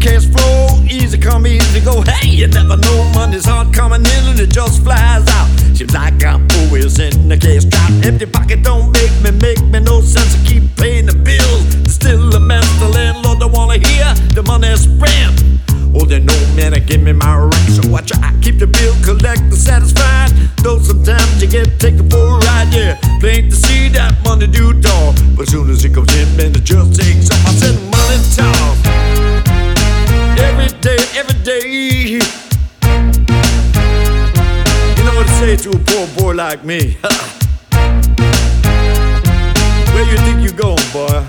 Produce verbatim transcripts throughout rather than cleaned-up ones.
cash flow, easy come, easy go. Hey, you never know, money's hard coming in and it just flies out. Seems like I'm always in the cash trap. Empty pocket don't make me, make me no sense to keep paying the bills. There's still a mess, the landlord don't wanna hear the money spent. Oh, they know, man, I give me my rent, so I try keep the bill collector satisfied. Though sometimes you get taken for a ride, yeah. Plain to see that money do talk, but as soon as it comes in, man, it just takes off. I said money talk every day, every day. You know what to say to a poor boy like me? Where you think you going, boy?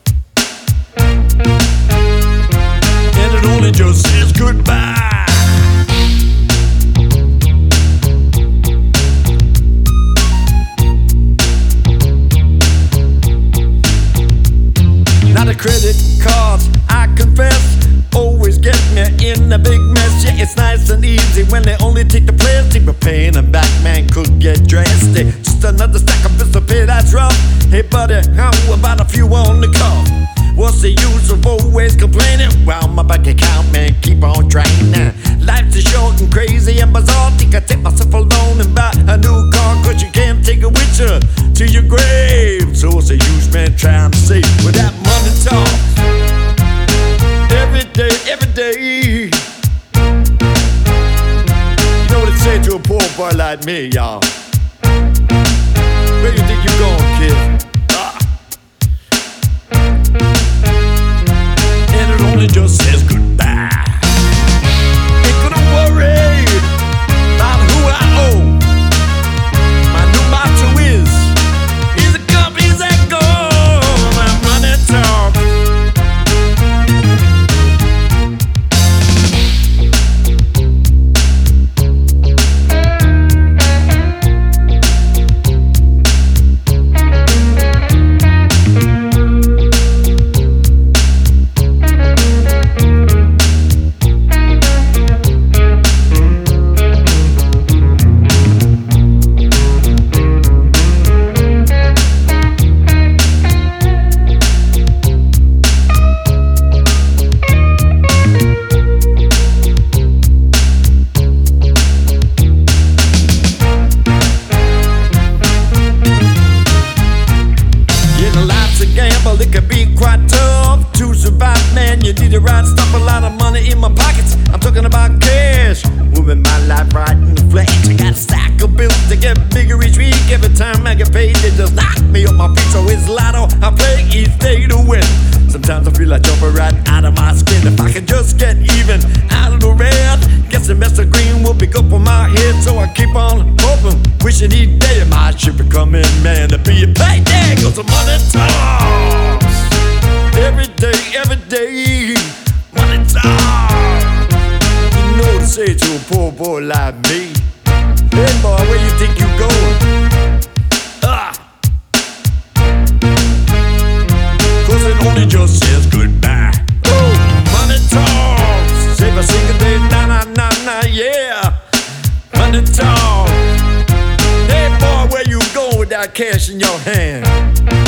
And it only just says goodbye. Now the credit cards, I confess, always get me in a big mess. Yeah, it's nice and easy when they only take the plastic, but paying them back, man, could get drastic. Just another stack of bills to pay, that's rough. Hey buddy, how about a few on the cuff? What's the use of always complaining? Well, my bank account, man, keep on draining. Life's is short and crazy and bizarre. Think I take myself alone and buy a new car, cause you can't take it with you to your grave. So what's the use, man, trying to save with that money talk? Every day, every day. You know what it say to a poor boy like me, y'all? Where you think you going, kid? Ah. And it only just says goodbye. Ain't gonna worry about who I owe. My new motto is easy come, easy go. My money talk. It can be quite tough to survive, man. You need to ride, stuff a lot of money in my pockets. I'm talking about cash, moving my life right in the flesh. I got a stack of bills to get bigger each week. Every time I get paid, they just knock me off my feet. So it's lotto, I play each day to win. Sometimes I feel like jumping right out of my skin. If I can just get even out of the red, guess the Mister Green will pick up on my head. So I keep on hoping, wishing each day my ship would come in, man, to be a payday. Cause the money talks every day, every day. Money talks. You know what to say to a poor boy like me. Hey boy, where you think you going? Ah. Cause it only just says goodbye. Oh, money talks. Save a single day, na na na na, yeah. Money talks. Hey boy, where you going with that cash in your hand?